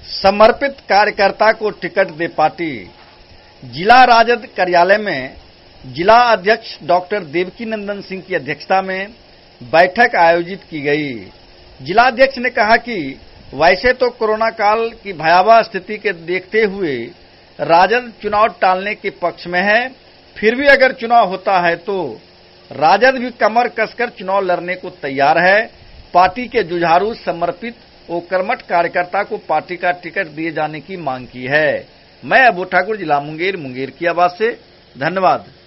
समर्पित कार्यकर्ता को टिकट दे पार्टी। जिला राजद कार्यालय में जिला अध्यक्ष डॉक्टर देवकी नंदन सिंह की अध्यक्षता में बैठक आयोजित की गई। जिलाध्यक्ष ने कहा कि वैसे तो कोरोना काल की भयावह स्थिति के देखते हुए राजद चुनाव टालने के पक्ष में है, फिर भी अगर चुनाव होता है तो राजद भी कमर कसकर चुनाव लड़ने को तैयार है। पार्टी के जुझारू समर्पित और कर्मठ कार्यकर्ता को पार्टी का टिकट दिए जाने की मांग की है। मैं अबू ठाकुर, जिला मुंगेर की आवाज से, धन्यवाद।